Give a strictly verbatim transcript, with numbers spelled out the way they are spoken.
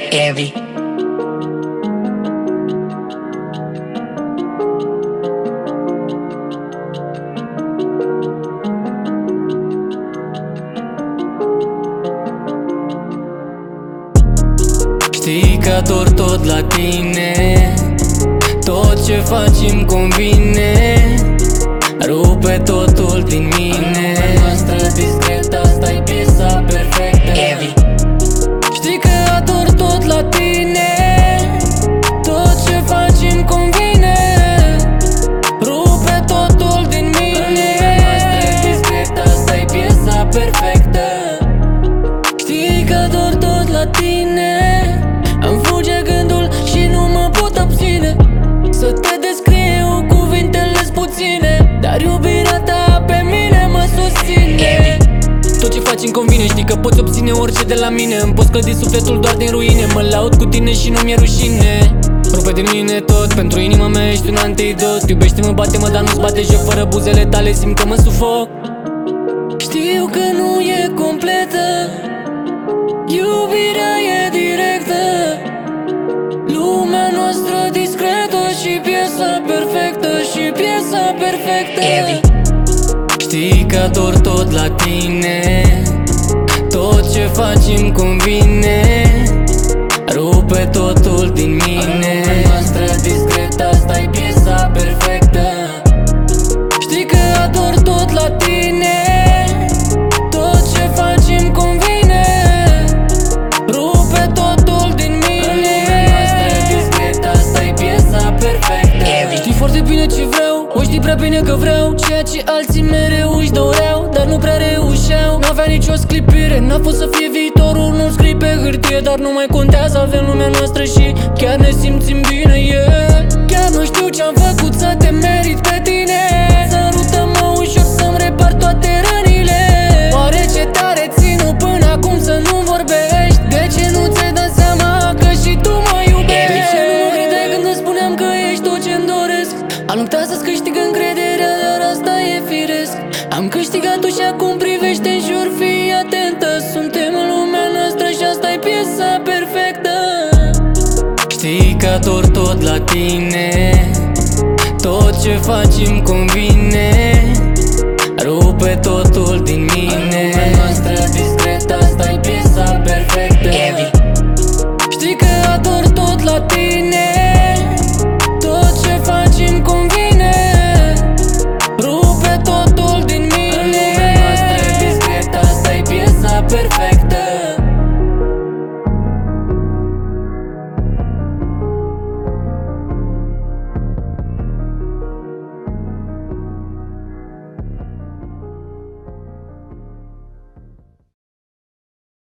Heavy. Știi că ador tot la tine, tot ce faci îmi convine, rupe totul din mine. Lumea noastră discretă, asta-i piesa perfectă. Heavy. Știi că ador tot la tine, tot ce faci îmi convine, rupe totul din mine. Lumea noastră discretă, asta-i piesa perfectă. Știi că ador tot la tine, îmi fuge gândul și nu mă pot abține să te descriu, cuvintele-s puține, dar iubirea ta pe mine mă susține. Tot ce faci îmi convine, știi că poți obține orice de la mine. Îmi poți clădi sufletul doar din ruine, mă laud cu tine și nu mi-e rușine. Rupe din mine tot, pentru inima mea ești un antidot. Iubește-mă, bate-mă, dar nu-ți bate joc. Fără buzele tale simt că mă sufoc. Știu că nu e completă, iubirea e directă, lumea noastră discretă și piesa perfectă, și piesa perfectă. Heavy. Știi că ador tot la tine, tot ce faci îmi convine, rupe totul din mine. Lumea noastră discretă, asta-i piesa perfectă. Știi că ador tot la tine, tot ce faci îmi convine, rupe totul din mine. Lumea noastră discretă, asta-i piesa perfectă. Știi foarte bine ce vreau, o știi prea bine că vreau ceea ce alții mereu își doreau, dar nu prea reușeau. N-avea nicio sclipire, n-a fost să fie viitorul, nu scrii pe hârtie, dar nu mai contează, avem lumea noastră și chiar ne simțim bine, yeah. Chiar nu știu ce-am făcut să te merit pe tine, sărută-mă ușor să-mi repar toate rănile. Oare ce tare ținu până acum să nu vorbești? De ce nu ți-ai dat seama că și tu mă iubești? De ce nu mă credeai când îți spuneam că ești tot ce-mi doresc? Am luptat să-ți câștig încrederea, dar asta e firesc. Am câștigat-o și acum privește în jur, fii atentă. Suntem în lumea noastră și asta-i piesa perfectă. Știi că ador tot la tine, tot ce faci îmi convine, rupe totul din mine. Lumea noastră